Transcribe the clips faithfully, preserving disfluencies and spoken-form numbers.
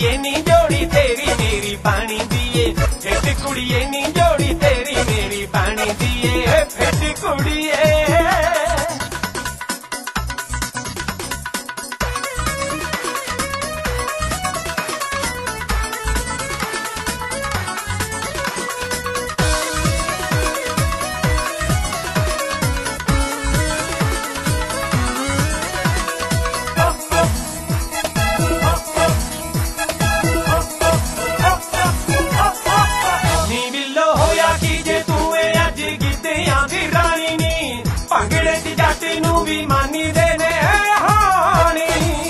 कुड़िए नी जोड़ी तेरी मेरी पानी दिए फिट कुड़िए नी जोड़ी तेरी मेरी पानी दिए फिट कुड़िए। भंगड़े च जट नू भी मानी देने हानी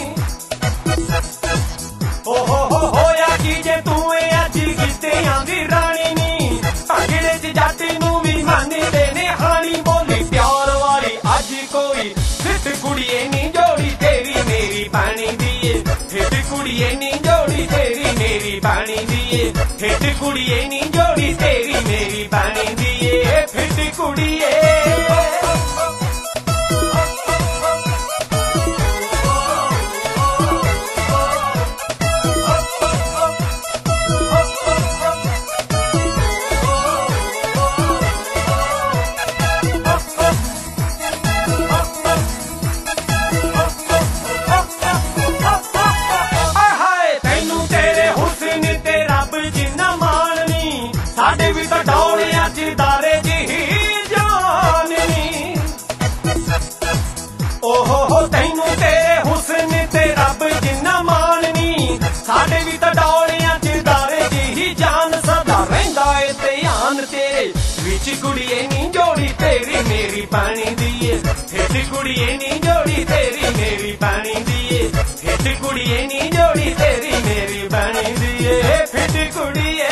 ओ हो हो होया की जे तू अज गिद्धियां दी रानी नी भंगड़े च जट नू भी मानी देने हानी बोली प्यार वाली अज कोई फिट कुड़िए नी जोड़ी तेरी मेरी पानी दिए फिट कुड़िए नी जोड़ी तेरी मेरी पानी दिए फिट कुड़िए नी जोड़ी तेरी मेरी पानी दिए फिट कुड़िए। साडे भी तो डौलियां च दारे दी जान नी ओहो हो तैनू तेरे हुस्न ते रब जिन्ना मान नी साडे भी तो डौलियां च दारे दी जान सदा रहिंदा ए ध्यान तेरे विच कुड़िए नी जोड़ी तेरी मेरी पानी दिए फिट कुड़िए नी जोड़ी तेरी मेरी पानी दिए फिट कुड़िए नी जोड़ी तेरी मेरी पानी दिए फिट कुड़िए।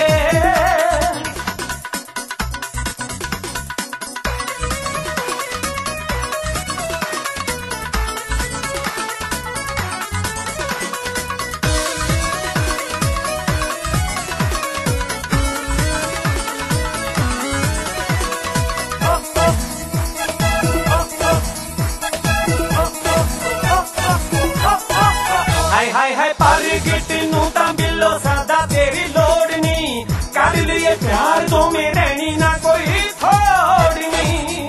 हाय हाय पर गिट नू तां बिलो सादा तेरी लोड़ नी कर लिए प्यार तो में रहनी ना कोई थोड़ नी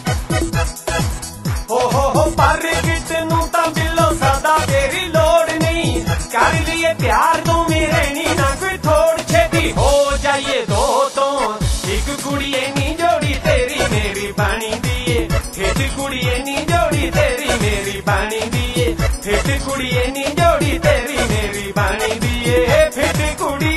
हो हो हो पर गिट नू तां बिलो सादा तेरी लोड़ नी कर लिए प्यार तो में रहनी ना कोई थोड़ छेती हो जाइए दो तो एक कुड़िए नी जोड़ी तेरी मेरी पानी दिए फिट कुड़िए नी जोड़ी तेरी मेरी पानी दिए फिट कुड़िए नी जोड़ी तेरी मेरी पानी दिए फिट कुड़ी।